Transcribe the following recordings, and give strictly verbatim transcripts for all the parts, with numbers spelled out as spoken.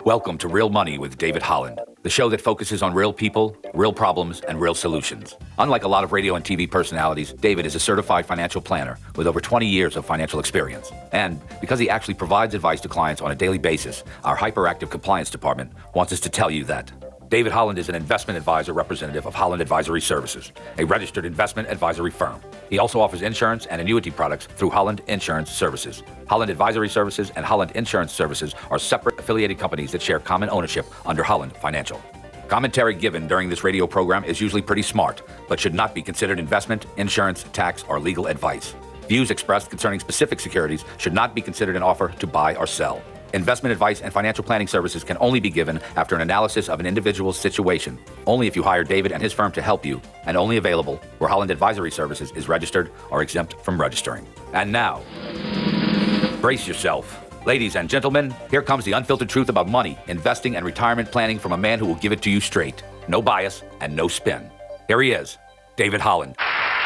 Welcome to Real Money with David Holland, the show that focuses on real people, real problems, and real solutions. Unlike a lot of radio and T V personalities, David is a certified financial planner with over twenty years of financial experience. And because he actually provides advice to clients on a daily basis, our hyperactive compliance department wants us to tell you that David Holland is an investment advisor representative of Holland Advisory Services, a registered investment advisory firm. He also offers insurance and annuity products through Holland Insurance Services. Holland Advisory Services and Holland Insurance Services are separate affiliated companies that share common ownership under Holland Financial. Commentary given during this radio program is usually pretty smart, but should not be considered investment, insurance, tax, or legal advice. Views expressed concerning specific securities should not be considered an offer to buy or sell. Investment advice and financial planning services can only be given after an analysis of an individual's situation, only if you hire David and his firm to help you, and only available where Holland Advisory Services is registered or exempt from registering. And now, brace yourself. Ladies and gentlemen, here comes the unfiltered truth about money, investing, and retirement planning from a man who will give it to you straight. No bias and no spin. Here he is, David Holland.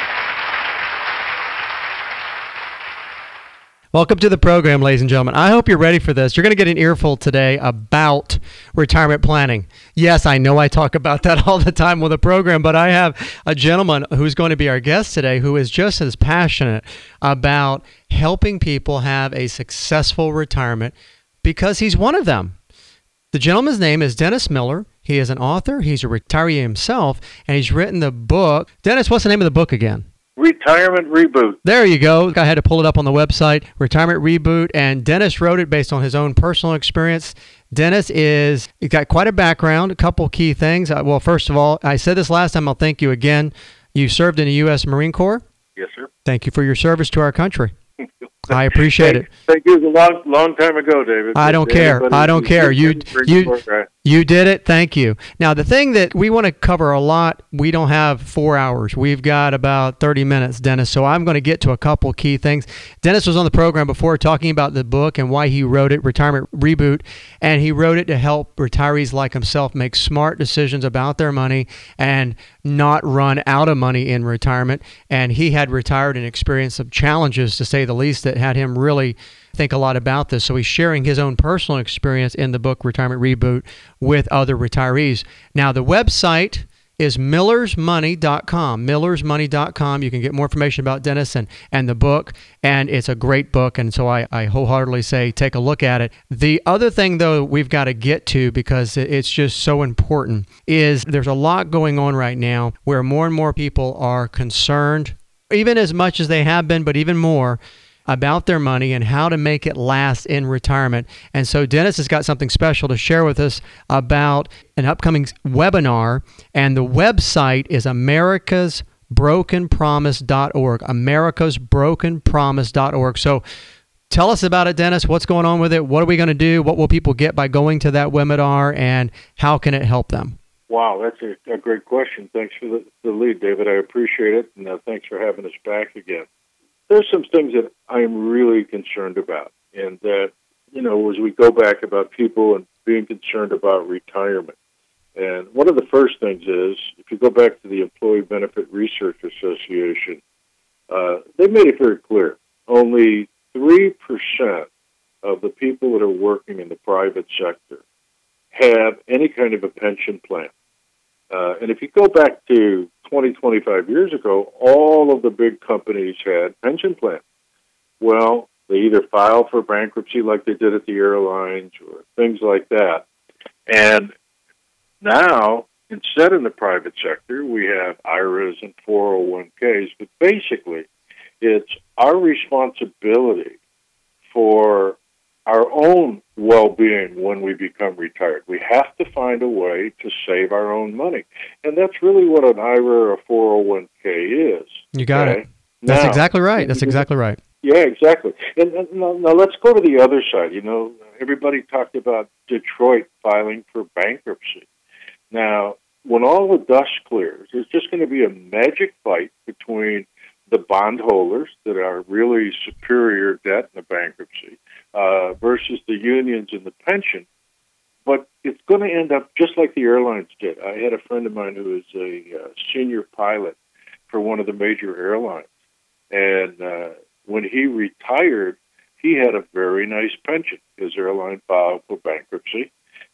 Welcome to the program, ladies and gentlemen. I hope you're ready for this. You're going to get an earful today about retirement planning. Yes, I know I talk about that all the time with the program, but I have a gentleman who's going to be our guest today who is just as passionate about helping people have a successful retirement because he's one of them. The gentleman's name is Dennis Miller. He is an author. He's a retiree himself, and he's written the book. Dennis, what's the name of the book again? Retirement Reboot. There you go. I had to pull it up on the website, Retirement Reboot, and Dennis wrote it based on his own personal experience. Dennis is, he's got quite a background, a couple key things. Uh, well, first of all, I said this last time, I'll thank you again. You served in the U S Marine Corps. Yes, sir. Thank you for your service to our country. I appreciate thank, it. Thank you. It was a long, long time ago, David. I don't care. I don't care. You, you, you did it. Thank you. Now, the thing that we want to cover a lot, we don't have four hours. We've got about thirty minutes, Dennis. So I'm going to get to a couple key things. Dennis was on the program before talking about the book and why he wrote it, Retirement Reboot, and he wrote it to help retirees like himself make smart decisions about their money and not run out of money in retirement. And he had retired and experienced some challenges, to say the least, that had him really think a lot about this. So he's sharing his own personal experience in the book Retirement Reboot with other retirees. Now, the website is millers money dot com, millers money dot com. You can get more information about Dennis and, and the book, and it's a great book, and so I, I wholeheartedly say take a look at it. The other thing, though, we've got to get to, because it's just so important, is there's a lot going on right now where more and more people are concerned, even as much as they have been, but even more, about their money and how to make it last in retirement. And so Dennis has got something special to share with us about an upcoming webinar, and the website is americas broken promise dot org, americas broken promise dot org. So tell us about it, Dennis. What's going on with it? What are we going to do? What will people get by going to that webinar, and how can it help them? Wow, that's a, a great question. Thanks for the, the lead, David. I appreciate it, and uh, thanks for having us back again. There's some things that I am really concerned about, and that, you know, as we go back about people and being concerned about retirement. And one of the first things is, if you go back to the Employee Benefit Research Association, uh, they made it very clear. Only three percent of the people that are working in the private sector have any kind of a pension plan. Uh, and if you go back to twenty, twenty-five years ago, all of the big companies had pension plans. Well, they either filed for bankruptcy like they did at the airlines or things like that. And now, instead in the private sector, we have I R As and four oh one k's. But basically, it's our responsibility for our own well-being when we become retired. We have to find a way to save our own money. And that's really what an I R A or a four oh one k is. You got okay? it. That's now, exactly right. That's exactly right. Yeah, exactly. And, and now, now let's go to the other side. You know, everybody talked about Detroit filing for bankruptcy. Now, when all the dust clears, there's just going to be a magic fight between the bondholders that are really superior debt in the bankruptcy uh, versus the unions and the pension. But it's going to end up just like the airlines did. I had a friend of mine who was a uh, senior pilot for one of the major airlines. And uh, when he retired, he had a very nice pension. His airline filed for bankruptcy,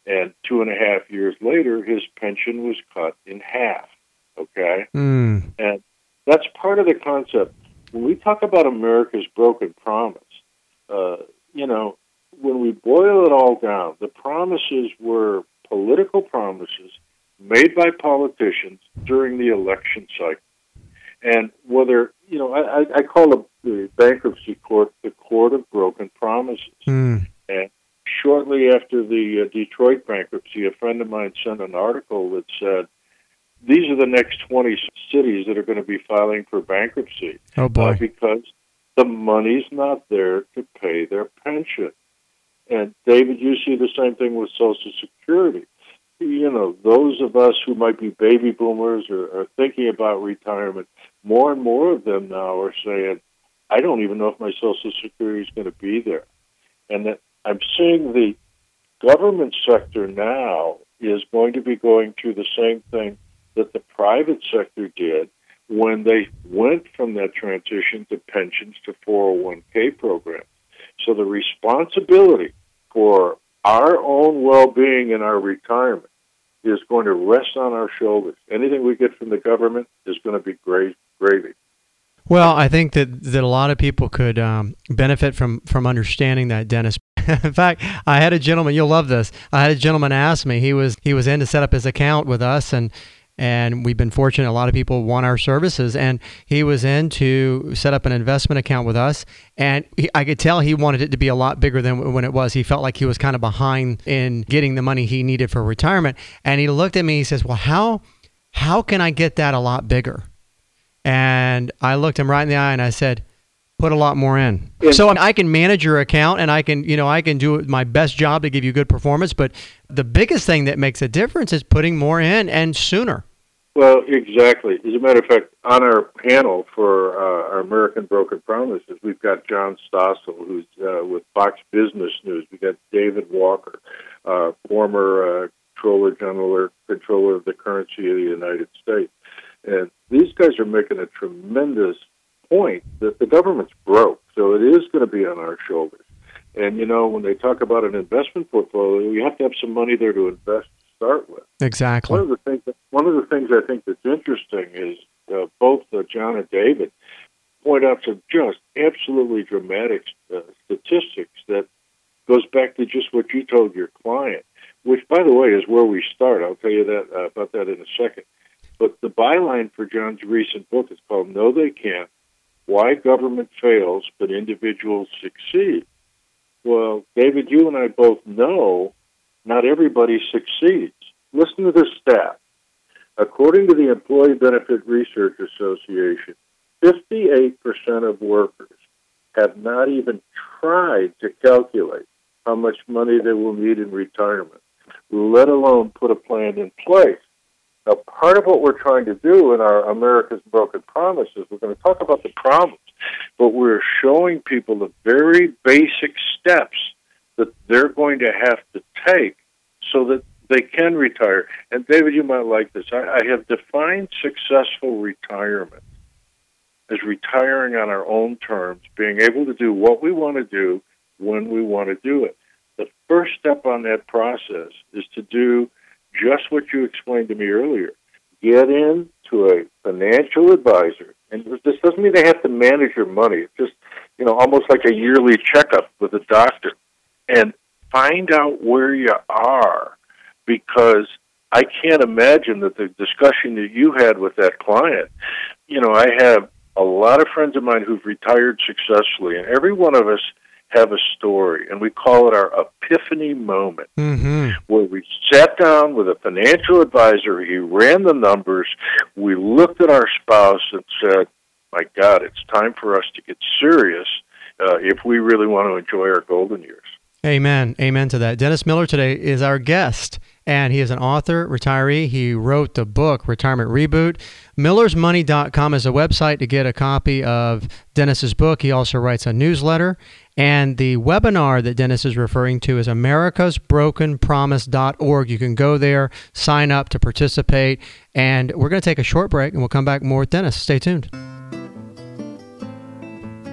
And two and a half years later, his pension was cut in half, okay? Mm. And that's part of the concept. When we talk about America's broken promise, uh, you know, when we boil it all down, the promises were political promises made by politicians during the election cycle. And whether, you know, I, I call the, the bankruptcy court the court of broken promises. Mm. And shortly after the uh, Detroit bankruptcy, a friend of mine sent an article that said, these are the next twenty cities that are going to be filing for bankruptcy. Oh, boy. Uh, because the money's not there to pay their pension. And, David, you see the same thing with Social Security. You know, those of us who might be baby boomers or are thinking about retirement, more and more of them now are saying, I don't even know if my Social Security is going to be there. And that I'm seeing the government sector now is going to be going through the same thing that the private sector did when they went from that transition to pensions to four oh one k programs. So the responsibility for our own well-being in our retirement is going to rest on our shoulders. Anything we get from the government is going to be great gravy. Well, I think that, that a lot of people could um, benefit from, from understanding that, Dennis. In fact, I had a gentleman, you'll love this, I had a gentleman ask me, he was he was in to set up his account with us, and and we've been fortunate, a lot of people want our services, and he was in to set up an investment account with us, and he, I could tell he wanted it to be a lot bigger than when it was. He felt like he was kind of behind in getting the money he needed for retirement, and he looked at me, he says, well, how how can I get that a lot bigger? And I looked him right in the eye and I said, put a lot more in. Yeah. So I can manage your account and I can, you know, I can do my best job to give you good performance. But the biggest thing that makes a difference is putting more in and sooner. Well, exactly. As a matter of fact, on our panel for uh, our American Broken Promises, we've got John Stossel, who's uh, with Fox Business News. We've got David Walker, uh, former uh, Controller General or Controller of the Currency of the United States. And these guys are making a tremendous point that the government's broke, so it is going to be on our shoulders. And, you know, when they talk about an investment portfolio, you have to have some money there to invest to start with. Exactly. One of the things, that, one of the things I think that's interesting is uh, both uh, John and David point out some just absolutely dramatic uh, statistics that goes back to just what you told your client, which, by the way, is where we start. I'll tell you that uh, about that in a second. But the byline for John's recent book is called No They Can't, Why Government Fails But Individuals Succeed. Well, David, you and I both know not everybody succeeds. Listen to this stat. According to the Employee Benefit Research Association, fifty-eight percent of workers have not even tried to calculate how much money they will need in retirement, let alone put a plan in place. Now, part of what we're trying to do in our America's Broken Promise is we're going to talk about the problems, but we're showing people the very basic steps that they're going to have to take so that they can retire. And, David, you might like this. I, I have defined successful retirement as retiring on our own terms, being able to do what we want to do when we want to do it. The first step on that process is to do just what you explained to me earlier. Get in to a financial advisor. And this doesn't mean they have to manage your money. It's just, you know, almost like a yearly checkup with a doctor. And find out where you are, because I can't imagine that the discussion that you had with that client, you know, I have a lot of friends of mine who've retired successfully, and every one of us have a story, and we call it our epiphany moment, mm-hmm. where we sat down with a financial advisor, he ran the numbers, we looked at our spouse and said, my God, it's time for us to get serious uh, if we really want to enjoy our golden years. Amen. Amen to that. Dennis Miller today is our guest, and he is an author, retiree. He wrote the book, Retirement Reboot. Millers Money dot com is a website to get a copy of Dennis's book. He also writes a newsletter, and the webinar that Dennis is referring to is Americas Broken Promise dot org. You can go there, sign up to participate, and we're going to take a short break, and we'll come back more with Dennis. Stay tuned.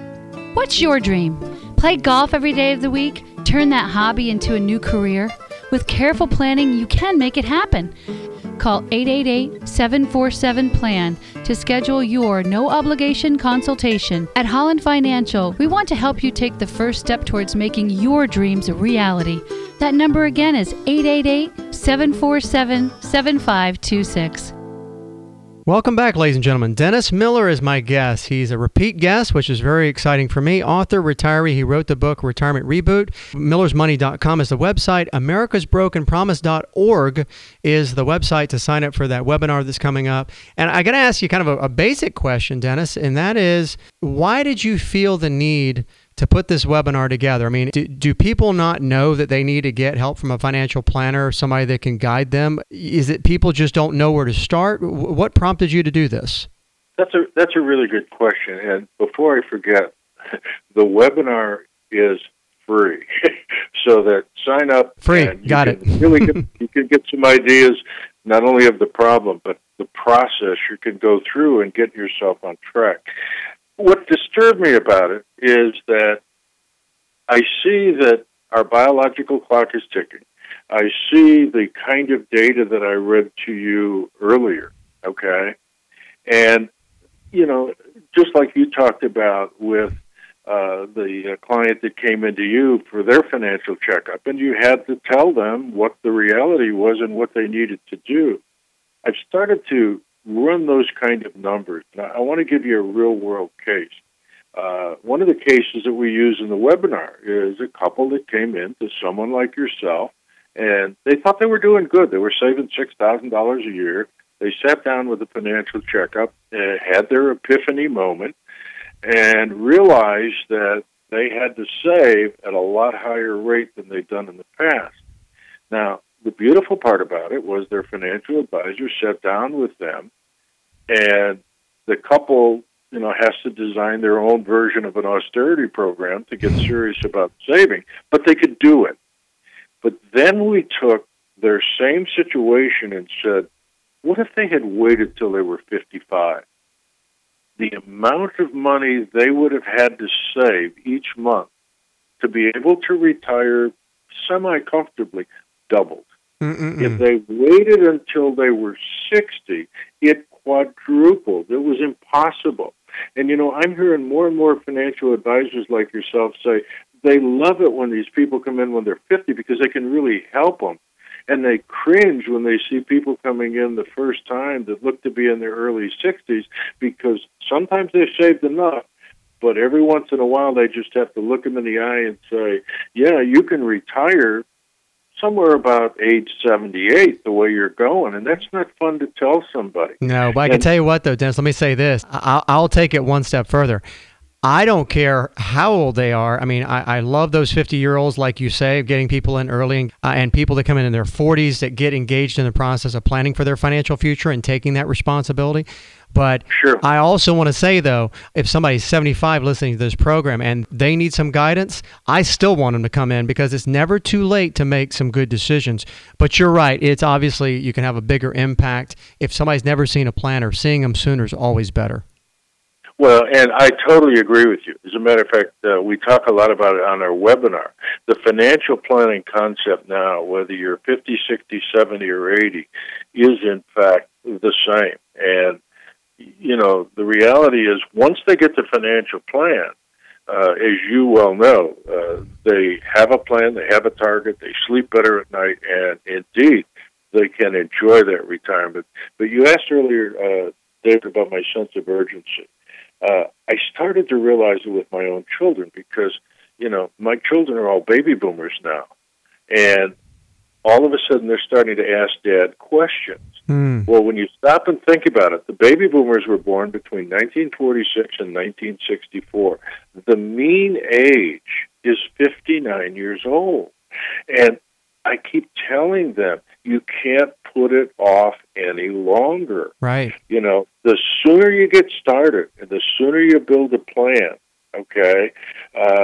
What's your dream? Play golf every day of the week? Turn that hobby into a new career? With careful planning, you can make it happen. Call eight eight eight, seven four seven, P L A N to schedule your no-obligation consultation. At Holland Financial, we want to help you take the first step towards making your dreams a reality. That number again is eight eight eight, seven four seven, seven five two six. Welcome back, ladies and gentlemen. Dennis Miller is my guest. He's a repeat guest, which is very exciting for me. Author, retiree. He wrote the book Retirement Reboot. Millers Money dot com is the website. Americas Broken Promise dot org is the website to sign up for that webinar that's coming up. And I got to ask you kind of a, a basic question, Dennis, and that is, why did you feel the need to put this webinar together? I mean, do, do people not know that they need to get help from a financial planner or somebody that can guide them? Is it people just don't know where to start? What prompted you to do this? That's a that's a really good question. And before I forget, the webinar is free, so that sign up. Free, and got it. Really, get, you can get some ideas not only of the problem but the process you can go through and get yourself on track. What disturbed me about it is that I see that our biological clock is ticking. I see the kind of data that I read to you earlier, okay? And, you know, just like you talked about with uh, the uh, client that came into you for their financial checkup, and you had to tell them what the reality was and what they needed to do. I've started to run those kind of numbers. Now, I want to give you a real-world case. Uh, one of the cases that we use in the webinar is a couple that came in to someone like yourself, and they thought they were doing good. They were saving six thousand dollars a year. They sat down with a financial checkup, uh, had their epiphany moment, and realized that they had to save at a lot higher rate than they'd done in the past. Now, the beautiful part about it was their financial advisor sat down with them, and the couple, you know, has to design their own version of an austerity program to get serious about saving, but they could do it. But then we took their same situation and said, what if they had waited till they were fifty-five? The amount of money they would have had to save each month to be able to retire semi-comfortably doubled. Mm-mm-mm. If they waited until they were sixty, it quadrupled. It was impossible. And, you know, I'm hearing more and more financial advisors like yourself say they love it when these people come in when they're fifty because they can really help them. And they cringe when they see people coming in the first time that look to be in their early sixties because sometimes they've saved enough, but every once in a while they just have to look them in the eye and say, yeah, you can retire somewhere about age seventy-eight, the way you're going, and that's not fun to tell somebody. No, but I can and, tell you what, though, Dennis, let me say this. I'll, I'll take it one step further. I don't care how old they are. I mean, I, I love those fifty-year-olds, like you say, getting people in early, and, uh, and people that come in in their forties that get engaged in the process of planning for their financial future and taking that responsibility. But sure. I also want to say, though, if somebody's seventy-five listening to this program and they need some guidance, I still want them to come in because it's never too late to make some good decisions. But you're right. It's obviously you can have a bigger impact. If somebody's never seen a planner, seeing them sooner is always better. Well, and I totally agree with you. As a matter of fact, uh, we talk a lot about it on our webinar. The financial planning concept now, whether you're fifty, sixty, seventy, or eighty, is in fact the same. And you know, the reality is once they get the financial plan, uh, as you well know, uh, they have a plan, they have a target, they sleep better at night, and indeed, they can enjoy that retirement. But you asked earlier, uh, David, about my sense of urgency. Uh, I started to realize it with my own children because, you know, my children are all baby boomers now. And all of a sudden they're starting to ask Dad questions. Mm. Well, when you stop and think about it, the baby boomers were born between nineteen forty-six and nineteen sixty-four. The mean age is fifty-nine years old. And I keep telling them, you can't put it off any longer. Right. You know, the sooner you get started and the sooner you build a plan, okay, uh,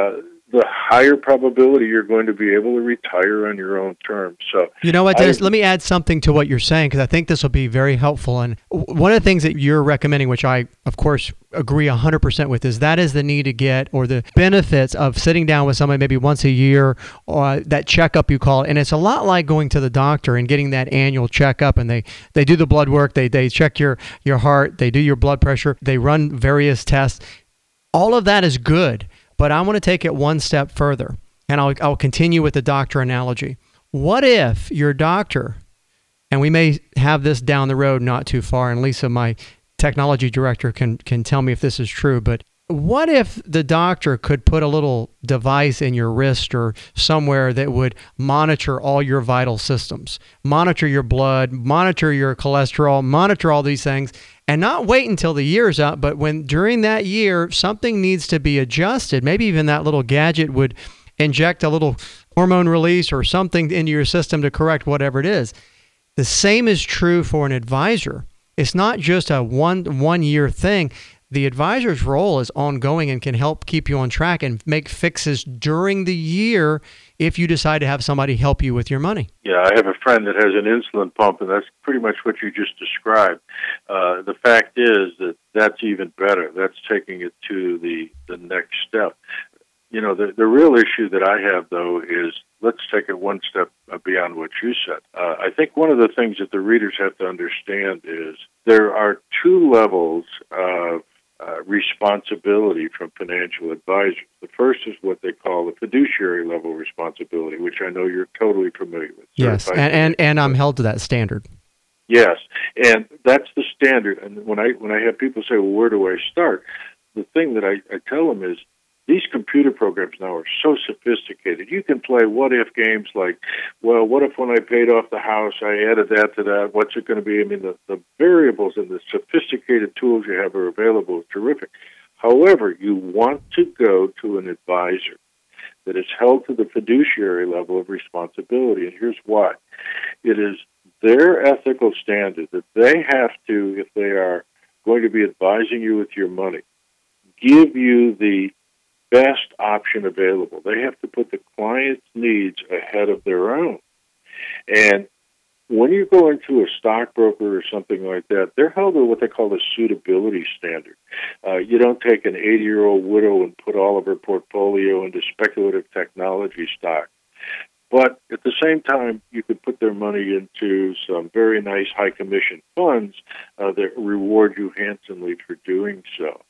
the higher probability you're going to be able to retire on your own terms. So, you know what, Dennis? I, let me add something to what you're saying, because I think this will be very helpful. And one of the things that you're recommending, which I, of course, agree one hundred percent with, is that is the need to get, or the benefits of sitting down with somebody maybe once a year, or that checkup you call it. And it's a lot like going to the doctor and getting that annual checkup. And they, they do the blood work, they they check your, your heart, they do your blood pressure, they run various tests. All of that is good. But I want to take it one step further, and I'll, I'll continue with the doctor analogy. What if your doctor, and we may have this down the road not too far, and Lisa, my technology director, can, can tell me if this is true, but what if the doctor could put a little device in your wrist or somewhere that would monitor all your vital systems, monitor your blood, monitor your cholesterol, monitor all these things, and not wait until the year's up, but when during that year something needs to be adjusted, maybe even that little gadget would inject a little hormone release or something into your system to correct whatever it is. The same is true for an advisor. It's not just a one one year thing. The advisor's role is ongoing and can help keep you on track and make fixes during the year if you decide to have somebody help you with your money. Yeah, I have a friend that has an insulin pump, and that's pretty much what you just described. Uh, the fact is that that's even better. That's taking it to the, the next step. You know, the, the real issue that I have, though, is let's take it one step beyond what you said. Uh, I think one of the things that the readers have to understand is there are two levels of Uh, responsibility from financial advisors. The first is what they call the fiduciary level responsibility, which I know you're totally familiar with. Yes, and, and and I'm held to that standard. Yes, and that's the standard. And when I when I have people say, well, where do I start? The thing that I, I tell them is, these computer programs now are so sophisticated. You can play what-if games like, well, what if when I paid off the house, I added that to that? What's it going to be? I mean, the, the variables and the sophisticated tools you have are available is terrific. However, you want to go to an advisor that is held to the fiduciary level of responsibility, and here's why. It is their ethical standard that they have to, if they are going to be advising you with your money, give you the best option available. They have to put the client's needs ahead of their own. And when you go into a stockbroker or something like that, they're held to what they call the suitability standard. Uh, you don't take an eighty-year-old widow and put all of her portfolio into speculative technology stock. But at the same time, you could put their money into some very nice high-commission funds uh, that reward you handsomely for doing so.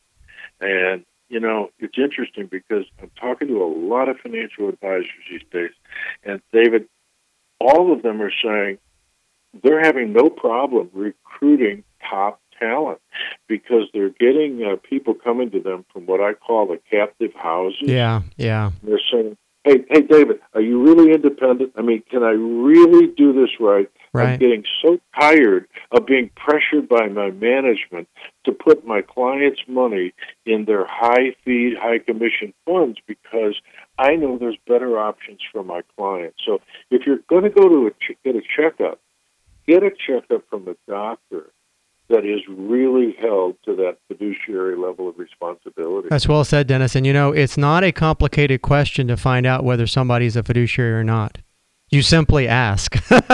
And you know, it's interesting because I'm talking to a lot of financial advisors these days, and David, all of them are saying they're having no problem recruiting top talent because they're getting uh, people coming to them from what I call the captive houses. Yeah, yeah. And they're saying, hey, hey, David, are you really independent? I mean, can I really do this right? Right. I'm getting so tired of being pressured by my management to put my clients' money in their high-fee, high-commission funds because I know there's better options for my clients. So if you're going to go to a ch- get a checkup, get a checkup from a doctor that is really held to that fiduciary level of responsibility. That's well said, Dennis. And you know, it's not a complicated question to find out whether somebody's a fiduciary or not. You simply ask.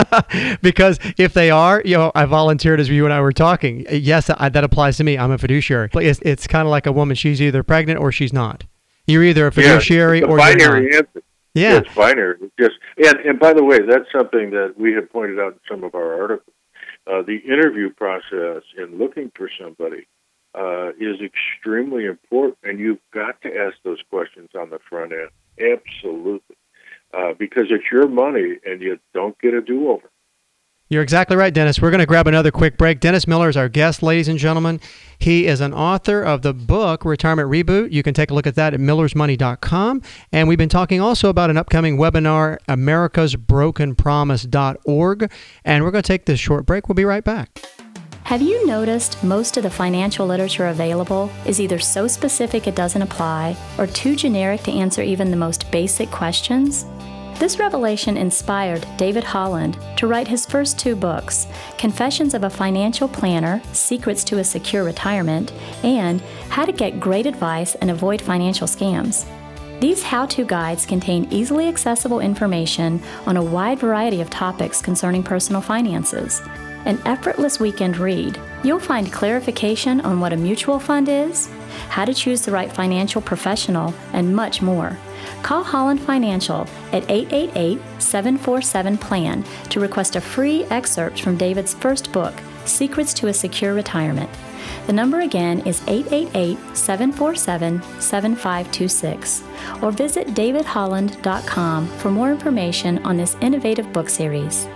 Because if they are, you know, I volunteered as you and I were talking. Yes, I, that applies to me. I'm a fiduciary. It's, it's kind of like a woman. She's either pregnant or she's not. You're either a fiduciary yeah, or binary you're not. Answer. Yeah. It's binary. Just, and, and by the way, that's something that we have pointed out in some of our articles. Uh, the interview process in looking for somebody uh, is extremely important, and you've got to ask those questions on the front end. Absolutely. Uh, because it's your money, and you don't get a do-over. You're exactly right, Dennis. We're going to grab another quick break. Dennis Miller is our guest, ladies and gentlemen. He is an author of the book, Retirement Reboot. You can take a look at that at millers money dot com. And we've been talking also about an upcoming webinar, americas broken promise dot org. And we're going to take this short break. We'll be right back. Have you noticed most of the financial literature available is either so specific it doesn't apply or too generic to answer even the most basic questions? This revelation inspired David Holland to write his first two books, Confessions of a Financial Planner, Secrets to a Secure Retirement, and How to Get Great Advice and Avoid Financial Scams. These how-to guides contain easily accessible information on a wide variety of topics concerning personal finances. An effortless weekend read, you'll find clarification on what a mutual fund is, how to choose the right financial professional, and much more. Call Holland Financial at eight eight eight, seven four seven, plan to request a free excerpt from David's first book, Secrets to a Secure Retirement. The number again is eight eight eight, seven four seven, seven five two six, or visit david holland dot com for more information on this innovative book series.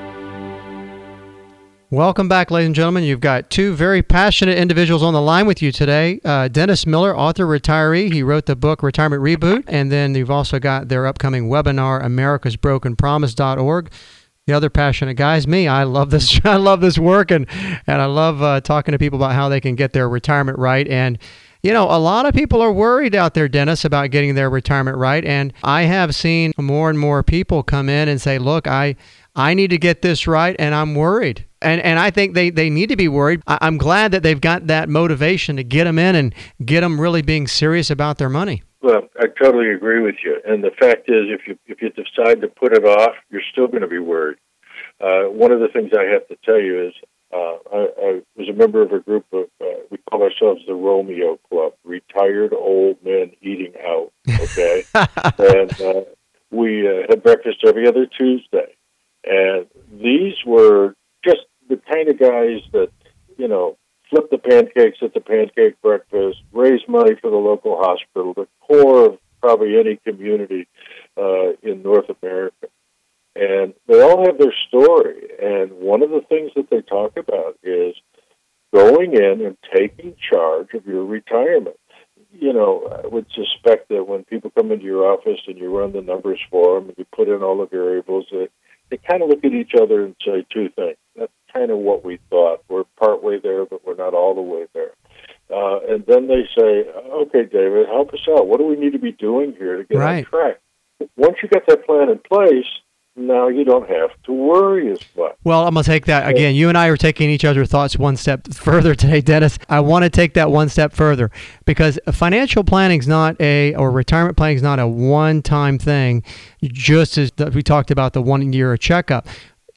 Welcome back, ladies and gentlemen. You've got two very passionate individuals on the line with you today. Uh, Dennis Miller, author, retiree. He wrote the book Retirement Reboot. And then you've also got their upcoming webinar, americas broken promise dot org. The other passionate guy is me. I love this. I love this work, and, and I love uh, talking to people about how they can get their retirement right. And you know, a lot of people are worried out there, Dennis, about getting their retirement right. And I have seen more and more people come in and say, look, I I need to get this right, and I'm worried. And and I think they, they need to be worried. I, I'm glad that they've got that motivation to get them in and get them really being serious about their money. Well, I totally agree with you. And the fact is, if you if you decide to put it off, you're still going to be worried. Uh, one of the things I have to tell you is uh, I, I was a member of a group of, uh, we call ourselves the Romeo Club, retired old men eating out, okay? and uh, we uh, had breakfast every other Tuesday. And these were just the kind of guys that, you know, flip the pancakes at the pancake breakfast, raise money for the local hospital, the core of probably any community uh, in North America. And they all have their story. And one of the things that they talk about is going in and taking charge of your retirement. You know, I would suspect that when people come into your office and you run the numbers for them and you put in all the variables, they, they kind of look at each other and say two things. That's kind of what we thought. We're partway there, but we're not all the way there. Uh, and then they say, okay, David, help us out. What do we need to be doing here to get right. on track? Once you get that plan in place, now you don't have to worry as much. Well, I'm going to take that, again, you and I are taking each other's thoughts one step further today, Dennis. I want to take that one step further because financial planning is not a, or retirement planning is not a one-time thing, just as we talked about the one-year checkup.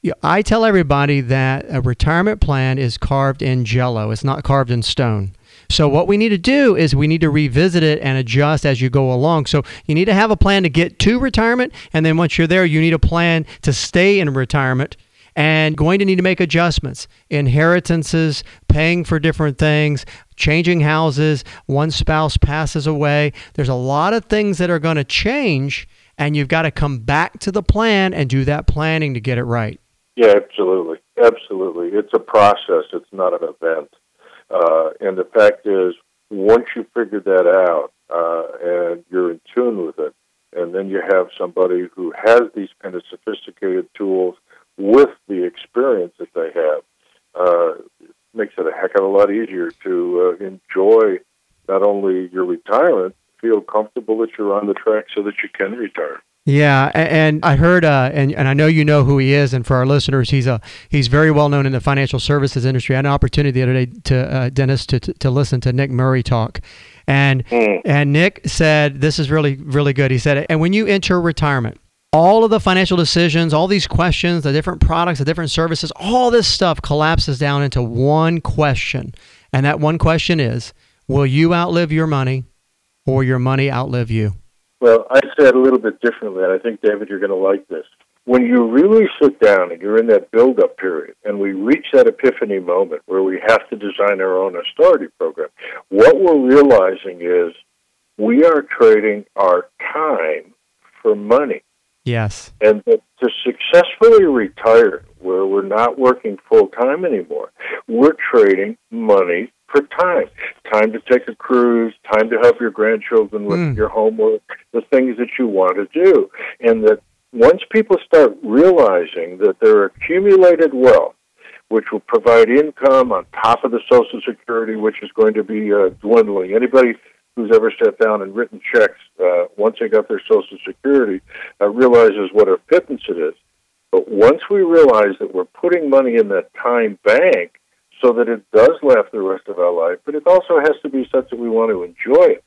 I tell everybody that a retirement plan is carved in Jell-O. It's not carved in stone. So what we need to do is we need to revisit it and adjust as you go along. So you need to have a plan to get to retirement, and then once you're there, you need a plan to stay in retirement and going to need to make adjustments. Inheritances, paying for different things, changing houses, one spouse passes away. There's a lot of things that are going to change, and you've got to come back to the plan and do that planning to get it right. Yeah, absolutely. Absolutely. It's a process. It's not an event. Uh, and the fact is, once you figure that out uh, and you're in tune with it, and then you have somebody who has these kind of sophisticated tools with the experience that they have, uh, it makes it a heck of a lot easier to uh, enjoy not only your retirement, feel comfortable that you're on the track so that you can retire. Yeah, and I heard, uh, and and I know you know who he is, and for our listeners, he's a he's very well known in the financial services industry. I had an opportunity the other day to uh, Dennis to, to to listen to Nick Murray talk, and mm. and Nick said this is really really good. He said, and when you enter retirement, all of the financial decisions, all these questions, the different products, the different services, all this stuff collapses down into one question, and that one question is, will you outlive your money, or your money outlive you? Well, I say it a little bit differently, and I think, David, you're going to like this. When you really sit down and you're in that build-up period, and we reach that epiphany moment where we have to design our own austerity program, what we're realizing is we are trading our time for money. Yes. And that to successfully retire, where we're not working full-time anymore, we're trading money for time. Time to take a cruise, time to help your grandchildren with mm. your homework, the things that you want to do. And that once people start realizing that their accumulated wealth, which will provide income on top of the Social Security, which is going to be uh, dwindling. Anybody who's ever sat down and written checks uh, once they got their Social Security uh, realizes what a pittance it is. But once we realize that we're putting money in that time bank, so that it does last the rest of our life, but it also has to be such that we want to enjoy it.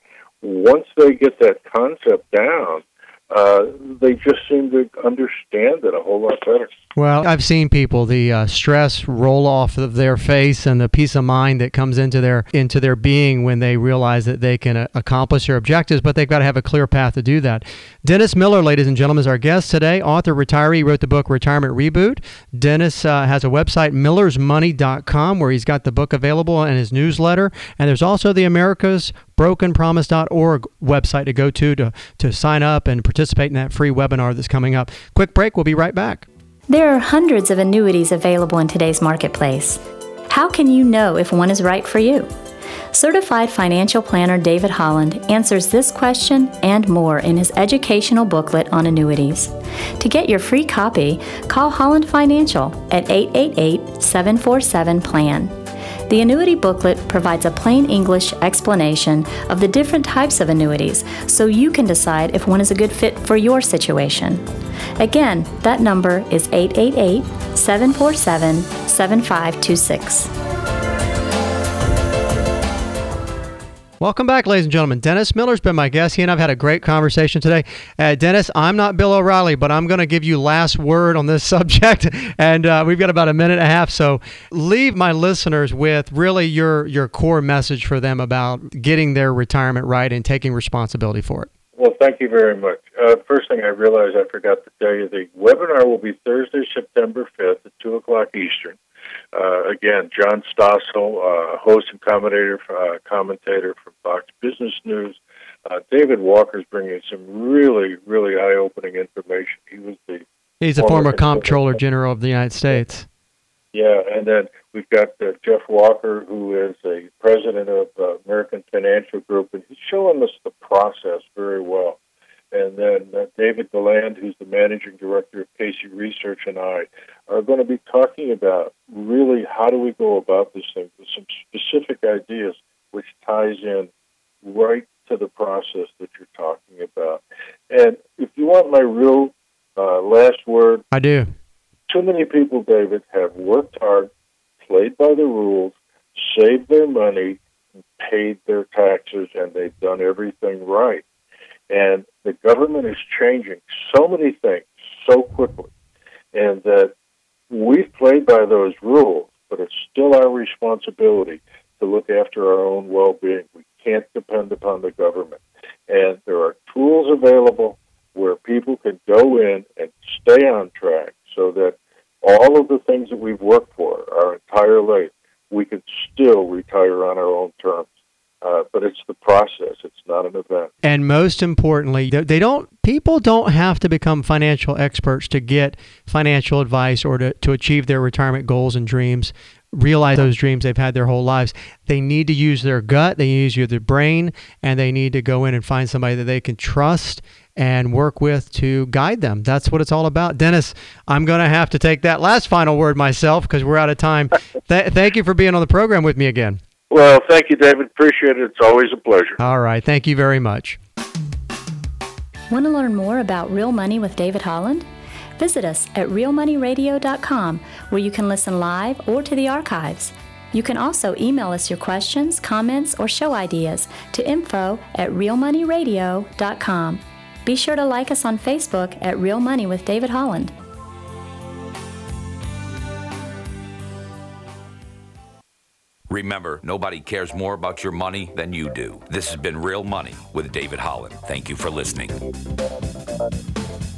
once they get that concept down, uh, they just seem to understand it a whole lot better. Well, I've seen people, the uh, stress roll off of their face and the peace of mind that comes into their into their being when they realize that they can uh, accomplish their objectives, but they've got to have a clear path to do that. Dennis Miller, ladies and gentlemen, is our guest today. Author, retiree, wrote the book Retirement Reboot. Dennis uh, has a website, millers money dot com, where he's got the book available and his newsletter. And there's also the Americas Broken Promise dot org website to go to, to to sign up and participate in that free webinar that's coming up. Quick break. We'll be right back. There are hundreds of annuities available in today's marketplace. How can you know if one is right for you? Certified financial planner David Holland answers this question and more in his educational booklet on annuities. To get your free copy, call Holland Financial at eight eight eight, seven four seven, P L A N. The annuity booklet provides a plain English explanation of the different types of annuities so you can decide if one is a good fit for your situation. Again, that number is eight eight eight, seven four seven, seven five two six. Welcome back, ladies and gentlemen. Dennis Miller's been my guest. He and I've had a great conversation today. Uh, Dennis, I'm not Bill O'Reilly, but I'm going to give you last word on this subject, and uh, we've got about a minute and a half, so leave my listeners with really your, your core message for them about getting their retirement right and taking responsibility for it. Well, thank you very much. Uh, first thing I realized I forgot to tell you, the webinar will be Thursday, September fifth at two o'clock Eastern. Uh, again, John Stossel, uh, host and commentator, uh, commentator from Fox Business News. Uh, David Walker's bringing some really, really eye-opening information. He was the He's the former Comptroller General of the United States. Yeah, and then we've got uh, Jeff Walker, who is a president of uh, American Financial Group, and he's showing us the process very well. And then uh, David Deland, who's the managing director of Casey Research, and I are going to be talking about really how do we go about this thing with some specific ideas which ties in right to the process that you're talking about. And if you want my real uh, last word, I do. Too many people, David, have worked hard, played by the rules, saved their money, paid their taxes, and they've done everything right. And the government is changing so many things so quickly, and that we've played by those rules, but it's still our responsibility to look after our own well-being. We can't depend upon the government. And there are tools available where people can go in and stay on track so that all of the things that we've worked for our entire life, we can still retire on our own terms. Uh, but it's the process. It's not an event. And most importantly, they don't. People don't have to become financial experts to get financial advice or to, to achieve their retirement goals and dreams, realize those dreams they've had their whole lives. They need to use their gut, they need to use their brain, and they need to go in and find somebody that they can trust and work with to guide them. That's what it's all about. Dennis, I'm going to have to take that last final word myself because we're out of time. Th- thank you for being on the program with me again. Well, thank you, David. Appreciate it. It's always a pleasure. All right. Thank you very much. Want to learn more about Real Money with David Holland? Visit us at real money radio dot com, where you can listen live or to the archives. You can also email us your questions, comments, or show ideas to info at real money radio dot com. Be sure to like us on Facebook at Real Money with David Holland. Remember, nobody cares more about your money than you do. This has been Real Money with David Holland. Thank you for listening.